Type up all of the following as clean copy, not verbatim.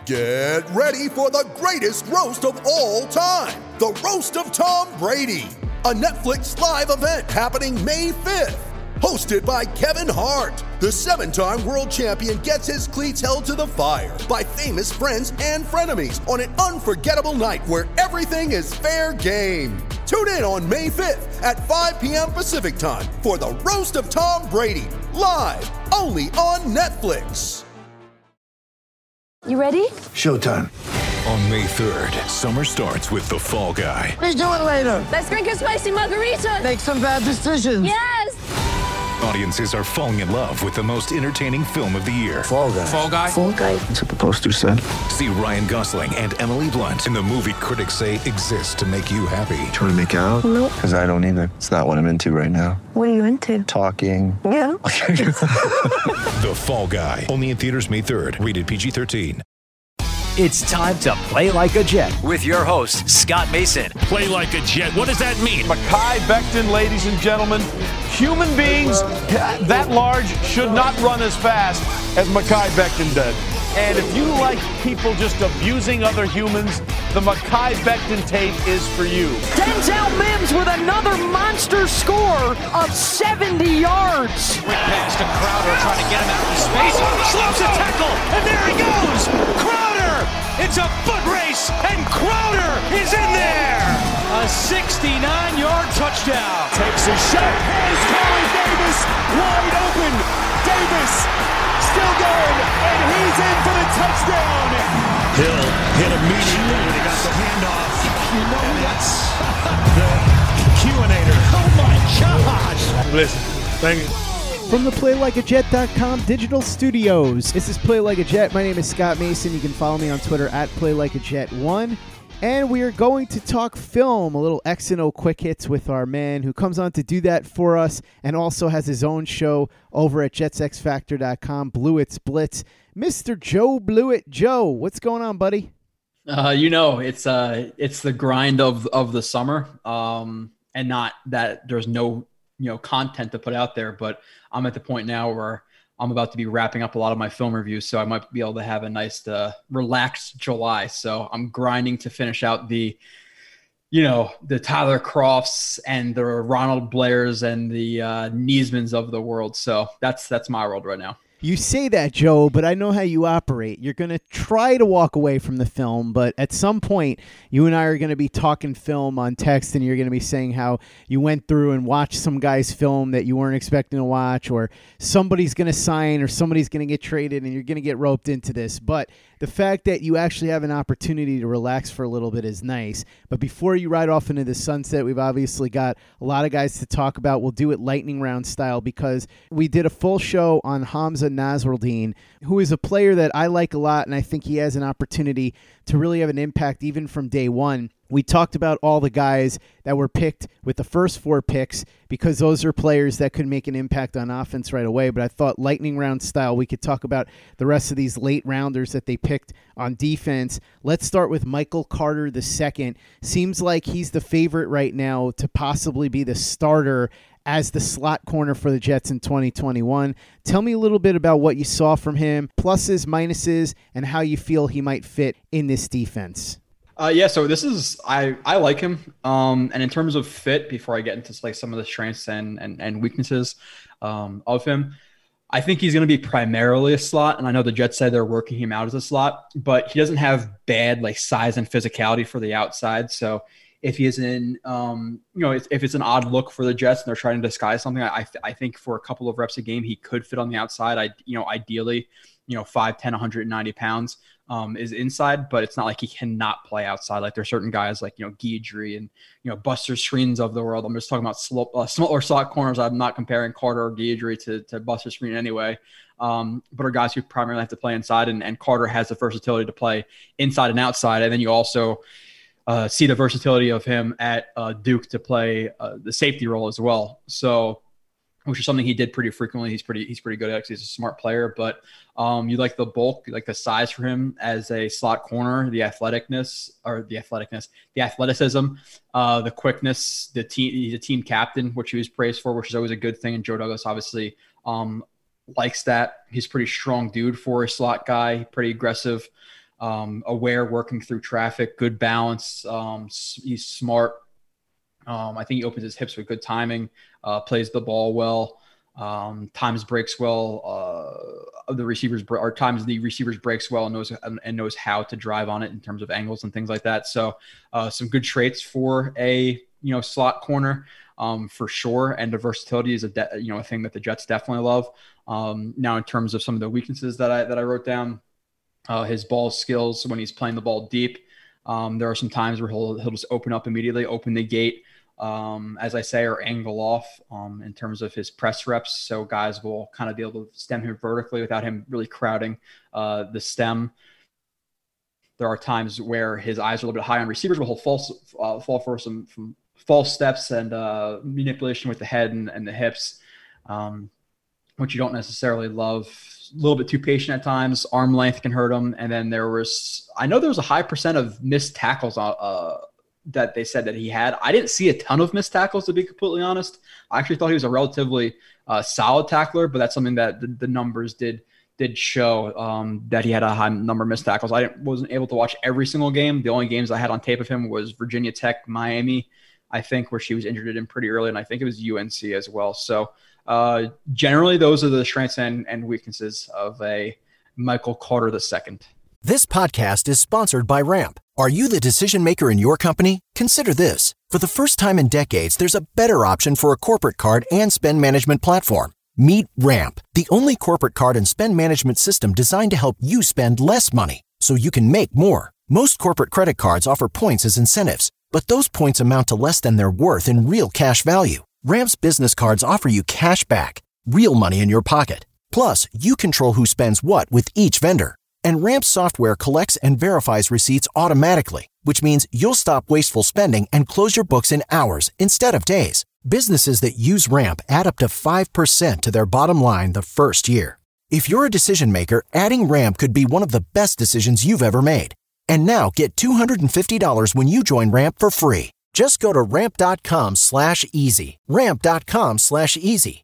Get ready for the greatest roast of all time, the Roast of Tom Brady, a Netflix live event happening May 5th. Hosted by Kevin Hart, the 7-time world champion gets his cleats held to the fire by famous friends and frenemies on an unforgettable night where everything is fair game. Tune in on May 5th at 5 p.m. Pacific time for the Roast of Tom Brady, live only on Netflix. You ready? Showtime. On May 3rd, summer starts with The Fall Guy. Let's do it later. Let's drink a spicy margarita. Make some bad decisions. Yes! Audiences are falling in love with the most entertaining film of the year. Fall Guy. Fall Guy? Fall Guy. That's what the poster said. See Ryan Gosling and Emily Blunt in the movie critics say exists to make you happy. Trying to make it out? Nope. Because I don't either. It's not what I'm into right now. What are you into? Talking. Yeah. The Fall Guy. Only in theaters May 3rd. Rated PG-13. It's time to play like a Jet with your host, Scott Mason. Play like a Jet. What does that mean? Mekhi Becton, ladies and gentlemen. Human beings that large should not run as fast as Mekhi Becton did. And if you like people just abusing other humans, the Mekhi Becton tape is for you. Denzel Mims with another monster score of 70 yards. Quick pass to Crowder trying to get him out of space. Slows a tackle, and there he goes. Crowder! It's a foot race, and Crowder is in there. A 69-yard touchdown. Takes a shot. Here's Corey Davis, wide open. Davis still going, and he's in for the touchdown. Hill hit immediately when he got the handoff. You know and that's the Q-inator. Oh my gosh. Listen, thank you. From the PlayLikeAJet.com digital studios, this is Play Like a Jet. My name is Scott Mason. You can follow me on Twitter at PlayLikeAJet1. And we are going to talk film, a little X and O quick hits with our man who comes on to do that for us and also has his own show over at JetsXFactor.com, Blewitts Blitz. Mr. Joe Blewett. Joe, what's going on, buddy? It's the grind of the summer, and not that there's no content to put out there, but I'm at the point now where I'm about to be wrapping up a lot of my film reviews, so I might be able to have a nice relaxed July. So I'm grinding to finish out the Tyler Crofts and the Ronald Blairs and the Niesmans of the world. So that's my world right now. You say that, Joe, but I know how you operate. You're going to try to walk away from the film, but at some point, you and I are going to be talking film on text, and you're going to be saying how you went through and watched some guy's film that you weren't expecting to watch, or somebody's going to sign, or somebody's going to get traded, and you're going to get roped into this. But the fact that you actually have an opportunity to relax for a little bit is nice. But before you ride off into the sunset, we've obviously got a lot of guys to talk about. We'll do it lightning round style because we did a full show on Hamza Nasruddin, who is a player that I like a lot, and I think he has an opportunity to really have an impact even from day one. We talked about all the guys that were picked with the first 4 picks because those are players that could make an impact on offense right away. But I thought lightning round style, we could talk about the rest of these late rounders that they picked on defense. Let's start with Michael Carter II. Seems like he's the favorite right now to possibly be the starter as the slot corner for the Jets in 2021. Tell me a little bit about what you saw from him, pluses, minuses, and how you feel he might fit in this defense. So this is I like him. And in terms of fit, before I get into like some of the strengths and weaknesses of him, I think he's going to be primarily a slot. And I know the Jets said they're working him out as a slot, but he doesn't have bad like size and physicality for the outside. So if he is in, if it's an odd look for the Jets and they're trying to disguise something, I think for a couple of reps a game, he could fit on the outside. Ideally, 5'10", 190 pounds is inside, but it's not like he cannot play outside. Like there's certain guys like, Guidry and, Buster Screens of the world. I'm just talking about smaller slot corners. I'm not comparing Carter or Guidry to Buster Screen anyway. But are guys who primarily have to play inside, and Carter has the versatility to play inside and outside. And then you also see the versatility of him at Duke to play the safety role as well. So, which is something he did pretty frequently. He's pretty good at it. He's a smart player, but you like the bulk, you like the size for him as a slot corner, the athleticism, the quickness, he's a team captain, which he was praised for, which is always a good thing. And Joe Douglas obviously likes that. He's a pretty strong dude for a slot guy, pretty aggressive. aware, working through traffic, good balance. He's smart. I think he opens his hips with good timing, plays the ball well, times breaks well. The receivers breaks well and knows how to drive on it in terms of angles and things like that. So some good traits for a slot corner for sure. And the versatility is a thing that the Jets definitely love. Now in terms of some of the weaknesses that I wrote down, his ball skills when he's playing the ball deep. There are some times where he'll just open up immediately, open the gate, as I say, or angle off in terms of his press reps. So guys will kind of be able to stem him vertically without him really crowding the stem. There are times where his eyes are a little bit high on receivers, but he'll fall for some false steps and manipulation with the head and the hips, which you don't necessarily love. A little bit too patient at times. Arm length can hurt him. And then I know there was a high percent of missed tackles that they said that he had. I didn't see a ton of missed tackles, to be completely honest. I actually thought he was a relatively solid tackler, but that's something that the numbers did show, that he had a high number of missed tackles. I wasn't able to watch every single game. The only games I had on tape of him was Virginia Tech, Miami, I think, where she was injured in pretty early, and I think it was UNC as well. So generally, those are the strengths and weaknesses of a Michael Carter II. This podcast is sponsored by Ramp. Are you the decision maker in your company? Consider this. For the first time in decades, there's a better option for a corporate card and spend management platform. Meet Ramp, the only corporate card and spend management system designed to help you spend less money so you can make more. Most corporate credit cards offer points as incentives, but those points amount to less than their worth in real cash value. Ramp's business cards offer you cash back, real money in your pocket. Plus, you control who spends what with each vendor. And Ramp's software collects and verifies receipts automatically, which means you'll stop wasteful spending and close your books in hours instead of days. Businesses that use Ramp add up to 5% to their bottom line the first year. If you're a decision maker, adding Ramp could be one of the best decisions you've ever made. And now get $250 when you join Ramp for free. Just go to ramp.com/easy. Ramp.com/easy.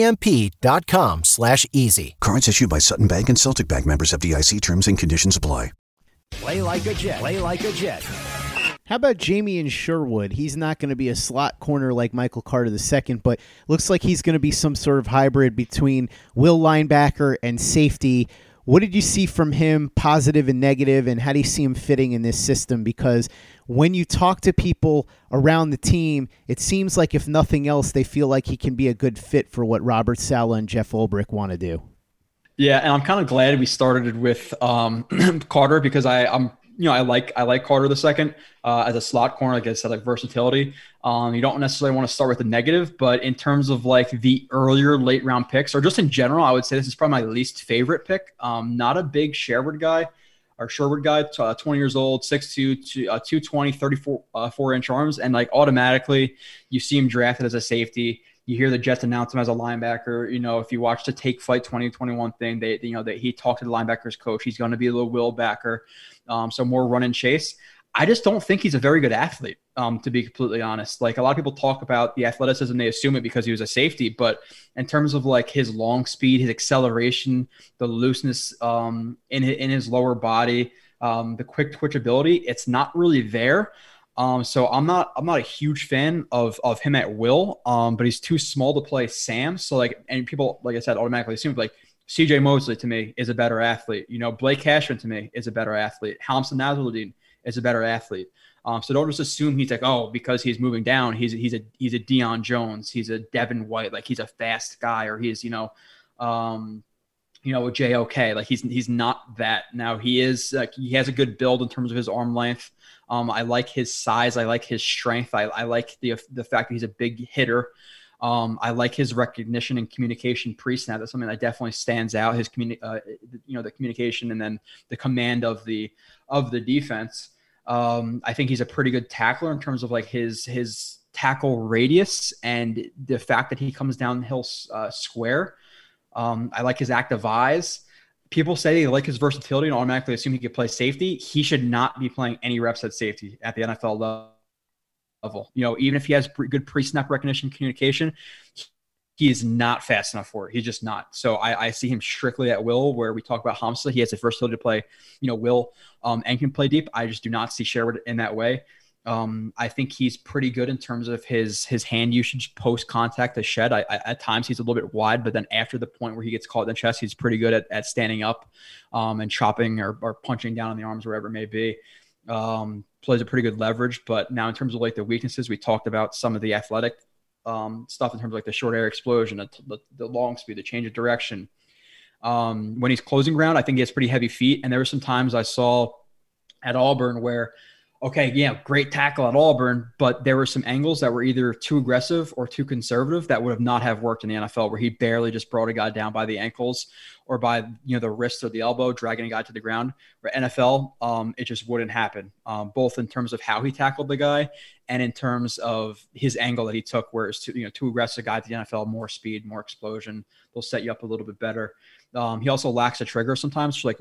RAMP.com/easy. Cards issued by Sutton Bank and Celtic Bank, members FDIC. Terms and conditions apply. Play like a Jet. Play like a Jet. How about Jamie Sherwood? He's not going to be a slot corner like Michael Carter II, but looks like he's going to be some sort of hybrid between will linebacker and safety. What did you see from him, positive and negative, and how do you see him fitting in this system? Because when you talk to people around the team, it seems like if nothing else, they feel like he can be a good fit for what Robert Saleh and Jeff Ulbrich want to do. Yeah, and I'm kind of glad we started with Carter because I like Carter II as a slot corner. Like I said, like versatility. You don't necessarily want to start with the negative, but in terms of like the earlier late round picks, or just in general, I would say this is probably my least favorite pick. Not a big Sherwood guy, 20 years old, 6'2", 220, 34-inch arms, and like automatically you see him drafted as a safety. You hear the Jets announce him as a linebacker. If you watch the Take Flight 2021 thing, that he talked to the linebackers coach. He's going to be a little will backer, so more run and chase. I just don't think he's a very good athlete, to be completely honest. Like a lot of people talk about the athleticism, they assume it because he was a safety, but in terms of like his long speed, his acceleration, the looseness in his lower body, the quick twitch ability, it's not really there. So I'm not a huge fan of him at will, but he's too small to play Sam. So and people, like I said, automatically assume like CJ Mosley to me is a better athlete. Blake Cashman to me is a better athlete. Hamza Nasruddin is a better athlete. So don't just assume he's like, because he's moving down, he's a Deion Jones, he's a Devin White, like he's a fast guy, or he's a JOK. Like he's not that. Now he is he has a good build in terms of his arm length. I like his size. I like his strength. I like the fact that he's a big hitter. I like his recognition and communication pre-snap. That's something that definitely stands out. His the communication and then the command of the defense. I think he's a pretty good tackler in terms of like his tackle radius and the fact that he comes downhill square. I like his active eyes. People say they like his versatility and automatically assume he could play safety. He should not be playing any reps at safety at the NFL level. Even if he has good pre-snap recognition communication, he is not fast enough for it. He's just not. So I see him strictly at will, where we talk about Hamza. He has the versatility to play, will and can play deep. I just do not see Sherwood in that way. I think he's pretty good in terms of his hand usage post contact to shed. At times he's a little bit wide, but then after the point where he gets caught in the chest, he's pretty good at standing up and chopping or punching down on the arms, wherever it may be. Plays a pretty good leverage. But now in terms of like the weaknesses, we talked about some of the athletic stuff in terms of like the short air explosion, the long speed, the change of direction. When he's closing ground, I think he has pretty heavy feet. And there were some times I saw at Auburn where, okay, yeah, great tackle at Auburn, but there were some angles that were either too aggressive or too conservative that would have not have worked in the NFL, where he barely just brought a guy down by the ankles or by the wrist or the elbow, dragging a guy to the ground. Where NFL, it just wouldn't happen, both in terms of how he tackled the guy and in terms of his angle that he took, where it's too aggressive guy to the NFL, more speed, more explosion. They'll set you up a little bit better. He also lacks a trigger sometimes. So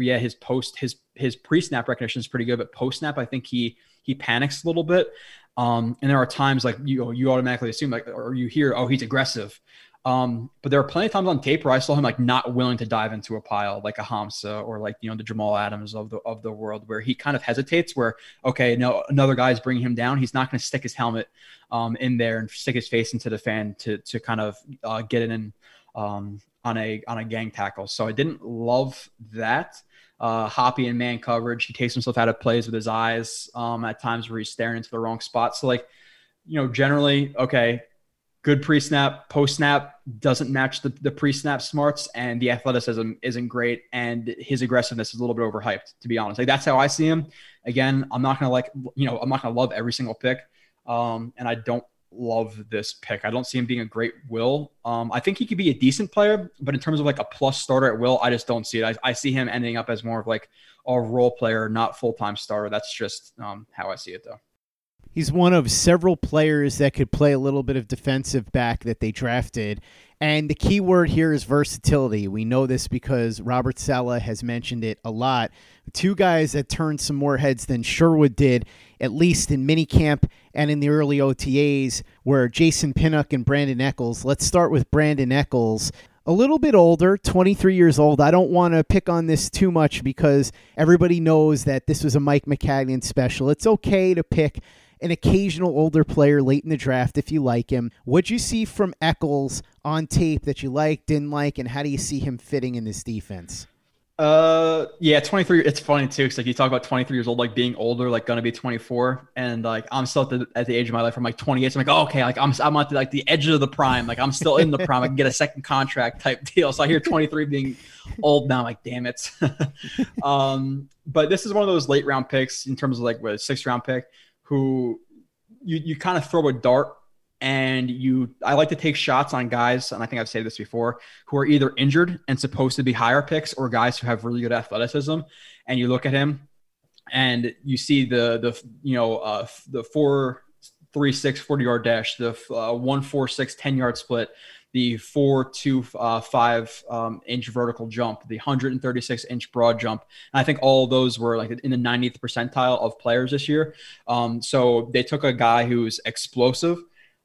his pre-snap recognition is pretty good, but post-snap, I think he panics a little bit. And there are times like you automatically assume or you hear, oh, he's aggressive. But there are plenty of times on tape where I saw him like not willing to dive into a pile, like a Hamza or like, the Jamal Adams of the world, where he kind of hesitates, where, okay, no, another guy's bringing him down. He's not going to stick his helmet in there and stick his face into the fan to kind of get it in on a gang tackle. So I didn't love that. Hoppy and man coverage. He takes himself out of plays with his eyes at times where he's staring into the wrong spot. So generally, okay, good pre-snap, post-snap doesn't match the pre-snap smarts, and the athleticism isn't great, and his aggressiveness is a little bit overhyped, to be honest. Like, that's how I see him. Again, I'm not going to love every single pick. And I don't love this pick. I don't see him being a great will. I think he could be a decent player, but in terms of like a plus starter at will, I just don't see it. I see him ending up as more of like a role player, not full-time starter. That's just how I see it, though. He's one of several players that could play a little bit of defensive back that they drafted. And the key word here is versatility. We know this because Robert Saleh has mentioned it a lot. Two guys that turned some more heads than Sherwood did, at least in minicamp and in the early OTAs, were Jason Pinnock and Brandon Echols. Let's start with Brandon Echols. A little bit older, 23 years old. I don't want to pick on this too much because everybody knows that this was a Mike Maccagnan special. It's okay to pick an occasional older player late in the draft if you like him. What'd you see from Echols on tape that you liked, didn't like, and how do you see him fitting in this defense? 23. It's funny too, because like you talk about 23 years old, like being older, like gonna be 24, and like I'm still at the age of my life. I'm like 28. So I'm like, oh, okay, like I'm at the edge of the prime. Like I'm still in the prime. I can get a second contract type deal. So I hear 23 being old now. I'm like, damn it. But this is one of those late round picks in terms of like a 6th round pick, who you kind of throw a dart, and I like to take shots on guys, and I think I've said this before, who are either injured and supposed to be higher picks, or guys who have really good athleticism. And you look at him and you see the 4.36 40-yard dash, the 1.46 10-yard split, the 4.25 inch vertical jump, the 136 inch broad jump. And I think all of those were like in the 90th percentile of players this year. So they took a guy who's explosive.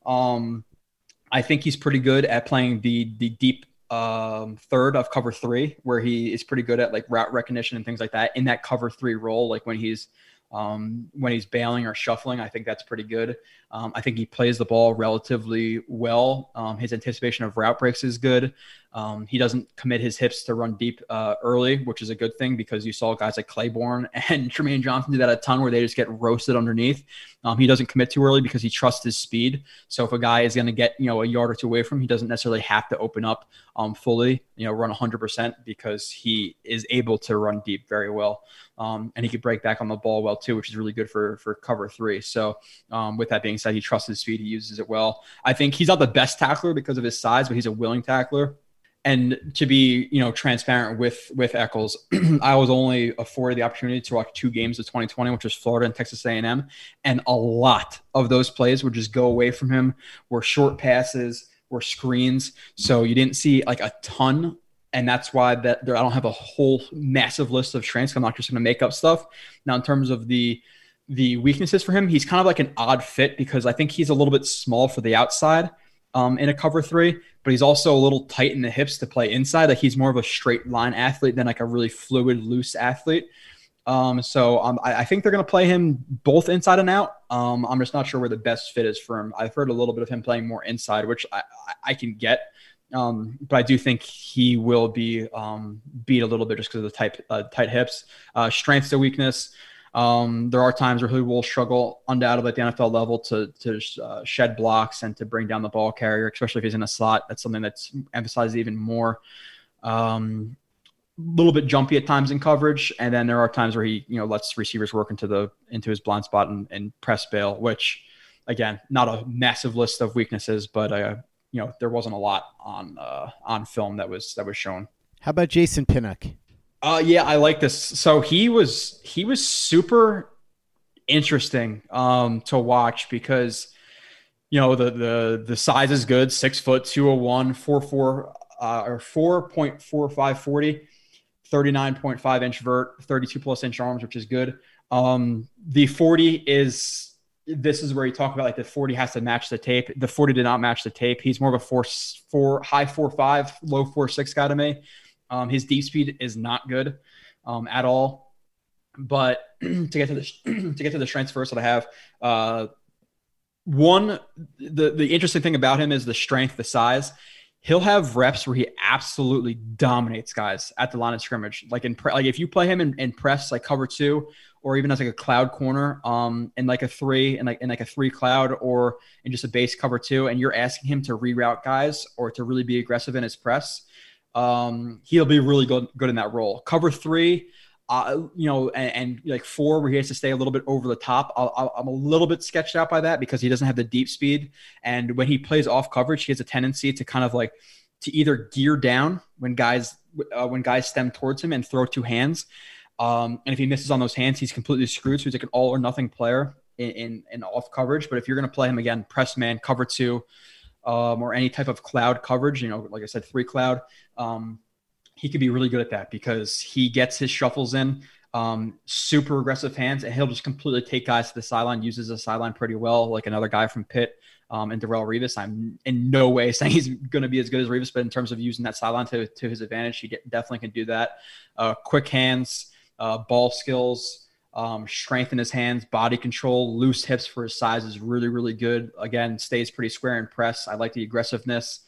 I think he's pretty good at playing the deep third of cover 3, where he is pretty good at like route recognition and things like that in that cover 3 role. Like when he's bailing or shuffling, I think that's pretty good. I think he plays the ball relatively well. His anticipation of route breaks is good. He doesn't commit his hips to run deep early, which is a good thing, because you saw guys like Claiborne and Tremaine Johnson do that a ton, where they just get roasted underneath. He doesn't commit too early because he trusts his speed. So if a guy is going to get, a yard or two away from him, he doesn't necessarily have to open up fully, run 100%, because he is able to run deep very well. And he could break back on the ball well too, which is really good for cover 3. So with that being said, he trusts his speed. He uses it well. I think he's not the best tackler because of his size, but he's a willing tackler. And to be, transparent with Echols, I was only afforded the opportunity to watch 2 games of 2020, which was Florida and Texas A&M. And a lot of those plays would just go away from him, were short passes, were screens. So you didn't see like a ton. And that's why I don't have a whole massive list of strengths. I'm not just going to make up stuff. Now, in terms of the weaknesses for him, he's kind of like an odd fit, because I think he's a little bit small for the outside. in a cover 3, but he's also a little tight in the hips to play inside. Like he's more of a straight line athlete than like a really fluid, loose athlete. I think they're going to play him both inside and out. I'm just not sure where the best fit is for him. I've heard a little bit of him playing more inside, which I can get. But I do think he will be beat a little bit just because of the tight hips. Strength to weakness. There are times where he will struggle undoubtedly at the NFL level to shed blocks and to bring down the ball carrier, especially if he's in a slot. That's something that's emphasized even more. Little bit jumpy at times in coverage, and then there are times where he lets receivers work into his blind spot and press bail, which again, not a massive list of weaknesses, but there wasn't a lot on film that was shown. How about Jason Pinnock? Yeah, I like this. So he was super interesting to watch because the size is good, 6 foot, 201, 4'4", or 4.45 40. 39.5 inch vert, 32 plus inch arms, which is good. The 40 this is where you talk about like the 40 has to match the tape. The 40 did not match the tape. He's more of a high 4.5, low 4.6 guy to me. His deep speed is not good at all. But to get to the strengths first that I have, the interesting thing about him is the strength, the size. He'll have reps where he absolutely dominates guys at the line of scrimmage. Like if you play him in press, like cover 2, or even as like a cloud corner, in like a 3, and like a 3 cloud, or in just a base cover 2, and you're asking him to reroute guys or to really be aggressive in his press, he'll be really good in that role. Cover 3, and like 4, where he has to stay a little bit over the top. I'm a little bit sketched out by that because he doesn't have the deep speed. And when he plays off coverage, he has a tendency to kind of like to either gear down when guys stem towards him and throw 2 hands. And if he misses on those hands, he's completely screwed. So he's like an all or nothing player in off coverage. But if you're going to play him again, press man, cover 2, or any type of cloud coverage, like I said, 3 cloud, he could be really good at that because he gets his shuffles in, super aggressive hands, and he'll just completely take guys to the sideline, uses the sideline pretty well, like another guy from Pitt and Darrelle Revis. I'm in no way saying he's going to be as good as Revis, but in terms of using that sideline to his advantage, he definitely can do that. Quick hands, ball skills, strength in his hands, body control, loose hips for his size is really, really good. Again, stays pretty square in press. I like the aggressiveness.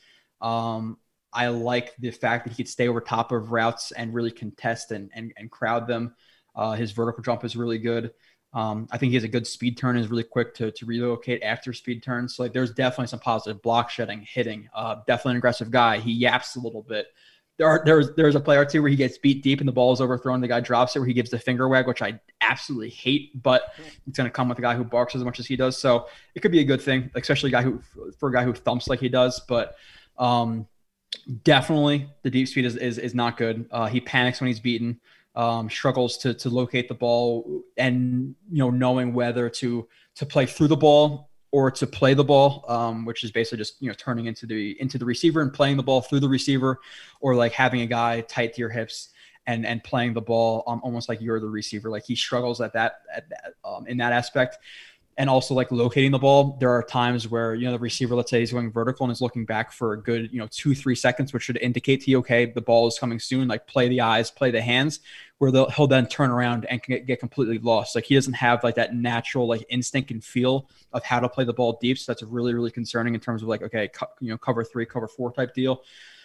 I like the fact that he could stay over top of routes and really contest and crowd them. His vertical jump is really good. I think he has a good speed turn, is really quick to relocate after speed turns. So like there's definitely some positive block shedding, hitting, definitely an aggressive guy. He yaps a little bit. There's a play or two where he gets beat deep and the ball is overthrown. The guy drops it where he gives the finger wag, which I absolutely hate, but it's going to come with a guy who barks as much as he does. So it could be a good thing, especially for a guy who thumps like he does. But definitely the deep speed is not good. He panics when he's beaten, struggles to locate the ball, and knowing whether to play through the ball or to play the ball, which is basically just turning into the receiver and playing the ball through the receiver, or like having a guy tight to your hips and playing the ball almost like you're the receiver. Like he struggles in that aspect. And also like locating the ball. There are times where, the receiver, let's say he's going vertical and is looking back for a good, 2-3 seconds, which should indicate to you, okay, the ball is coming soon, like play the eyes, play the hands, where he'll then turn around and get completely lost. Like he doesn't have like that natural like instinct and feel of how to play the ball deep. So that's really, really concerning in terms of like, okay, cover 3, cover 4 type deal.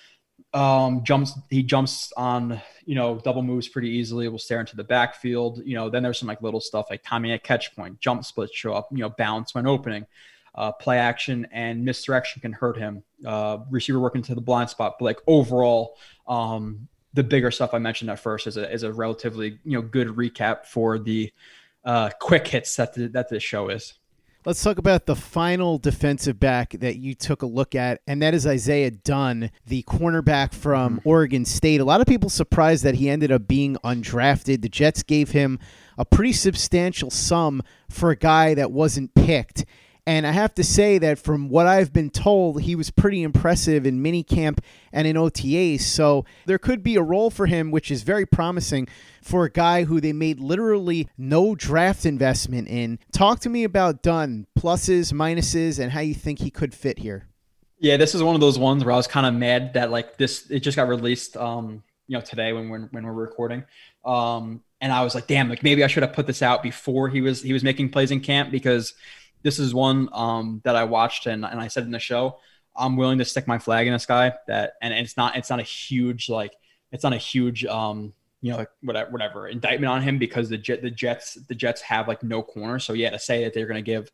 He jumps on, double moves pretty easily, will stare into the backfield. Then there's some like little stuff like timing at catch point, jump splits show up, bounce when opening, play action and misdirection can hurt him. Receiver working to the blind spot, but like overall, the bigger stuff I mentioned at first is a relatively, good recap for the quick hits that the show is. Let's talk about the final defensive back that you took a look at, and that is Isaiah Dunn, the cornerback from Oregon State. A lot of people surprised that he ended up being undrafted. The Jets gave him a pretty substantial sum for a guy that wasn't picked. And I have to say that from what I've been told, he was pretty impressive in minicamp and in OTAs. So there could be a role for him, which is very promising for a guy who they made literally no draft investment in. Talk to me about Dunn, pluses, minuses, and how you think he could fit here. Yeah, this is one of those ones where I was kind of mad that like it just got released, today when we're recording. And I was like, damn, like maybe I should have put this out before he was making plays in camp, because this is one that I watched and I said in the show, I'm willing to stick my flag in this guy and it's not a huge whatever indictment on him, because the Jets have like no corner. So yeah, to say that they're going to give,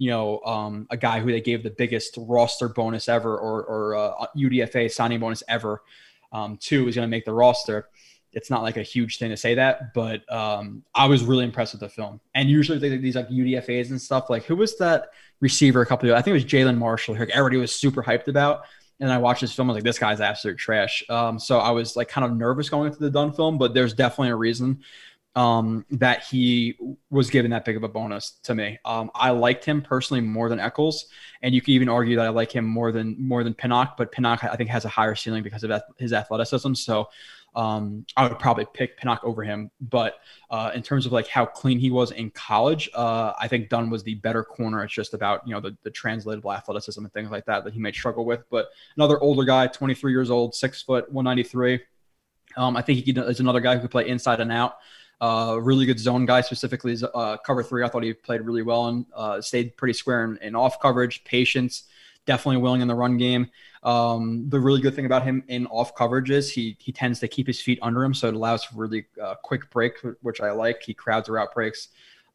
a guy who they gave the biggest roster bonus ever or UDFA signing bonus ever to is going to make the roster. It's not like a huge thing to say that, but I was really impressed with the film. And usually these like UDFAs and stuff, like who was that receiver a couple of years? I think it was Jalen Marshall, who everybody was super hyped about. And I watched this film, I was like, this guy's absolute trash. So I was like kind of nervous going into the Dunn film, but there's definitely a reason that he was given that big of a bonus to me. I liked him personally more than Eccles, and you could even argue that I like him more than Pinnock, but Pinnock I think has a higher ceiling because of his athleticism. So I would probably pick Pinnock over him. But in terms of like how clean he was in college, I think Dunn was the better corner. It's just about, the translatable athleticism and things like that he may struggle with. But another older guy, 23 years old, 6 foot, 193. I think is another guy who could play inside and out. Really good zone guy, specifically cover 3. I thought he played really well and stayed pretty square in off coverage, patience, definitely willing in the run game. The really good thing about him in off coverage is he tends to keep his feet under him, so it allows for really quick break, which I like. He crowds the route breaks,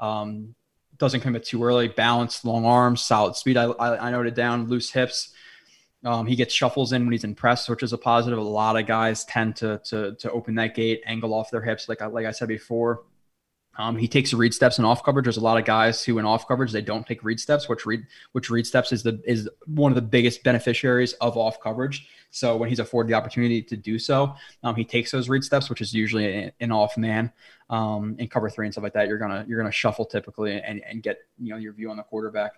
doesn't commit too early, balanced, long arms, solid speed. I noted down, loose hips. He gets shuffles in when he's in press, which is a positive. A lot of guys tend to open that gate, angle off their hips, like I said before. He takes read steps in off coverage. There's a lot of guys who in off coverage, they don't take read steps, which read steps is one of the biggest beneficiaries of off coverage. So when he's afforded the opportunity to do so, he takes those read steps, which is usually an off man. In cover 3 and stuff like that, you're gonna shuffle typically and get your view on the quarterback.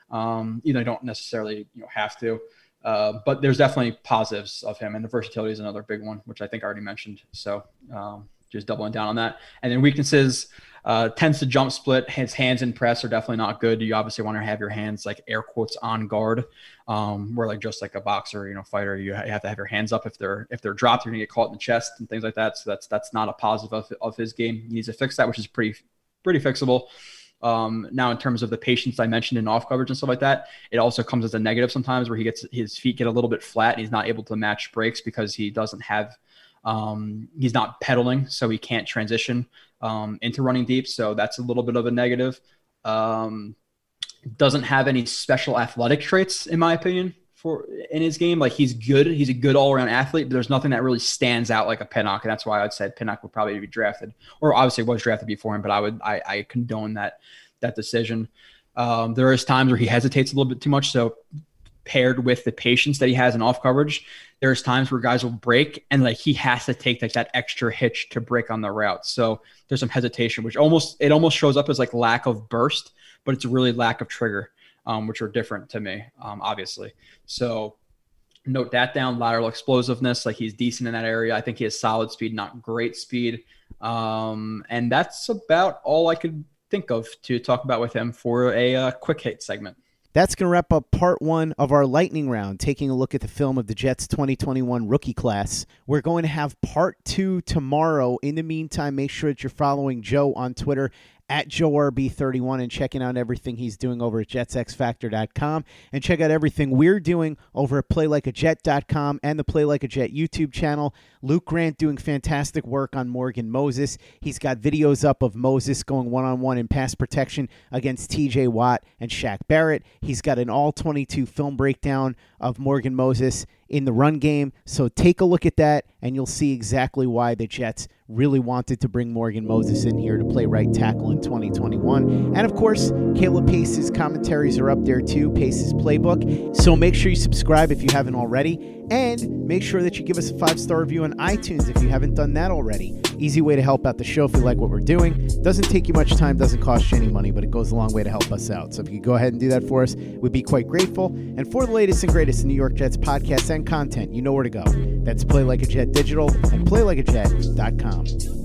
You don't necessarily have to. But there's definitely positives of him, and the versatility is another big one, which I think I already mentioned. So just doubling down on that. And then weaknesses, tends to jump split. His hands in press are definitely not good. You obviously want to have your hands like air quotes on guard, where like just like a boxer, fighter, you have to have your hands up. If they're dropped, you're gonna get caught in the chest and things like that. So that's not a positive of his game. He needs to fix that, which is pretty fixable. Now, in terms of the patience I mentioned in off coverage and stuff like that, it also comes as a negative sometimes, where his feet get a little bit flat and he's not able to match breaks because he doesn't have, he's not pedaling, so he can't transition into running deep. So that's a little bit of a negative. Doesn't have any special athletic traits, in my opinion, in his game. Like he's good. He's a good all around athlete, but there's nothing that really stands out like a Pinnock. And that's why I'd said Pinnock would probably be drafted, or obviously was drafted before him, but I condone that decision. There is times where he hesitates a little bit too much. So paired with the patience that he has in off coverage, there's times where guys will break and like he has to take like that extra hitch to break on the route. So there's some hesitation, which almost shows up as like lack of burst, but it's really lack of trigger, which are different to me, obviously. So note that down. Lateral explosiveness, like he's decent in that area. I think he has solid speed, not great speed. And that's about all I could think of to talk about with him for a quick hit segment. That's going to wrap up part 1 of our lightning round, taking a look at the film of the Jets 2021 rookie class. We're going to have part 2 tomorrow. In the meantime, make sure that you're following Joe on Twitter at JoeRB31 and checking out everything he's doing over at JetsXFactor.com, and check out everything we're doing over at PlayLikeAJet.com and the Play Like a Jet YouTube channel. Luke Grant doing fantastic work on Morgan Moses. He's got videos up of Moses going one-on-one in pass protection against TJ Watt and Shaq Barrett. He's got an all-22 film breakdown of Morgan Moses in the run game. So take a look at that, and you'll see exactly why the Jets really wanted to bring Morgan Moses in here to play right tackle in 2021. And of course, Caleb Pace's commentaries are up there too, Pace's playbook. So make sure you subscribe if you haven't already, and make sure that you give us a 5-star review on iTunes if you haven't done that already. Easy way to help out the show if you like what we're doing. Doesn't take you much time, doesn't cost you any money, but it goes a long way to help us out. So if you could go ahead and do that for us, we'd be quite grateful. And for the latest and greatest in New York Jets podcasts and content, you know where to go. That's Play Like a Jet Digital and PlayLikeAJet.com.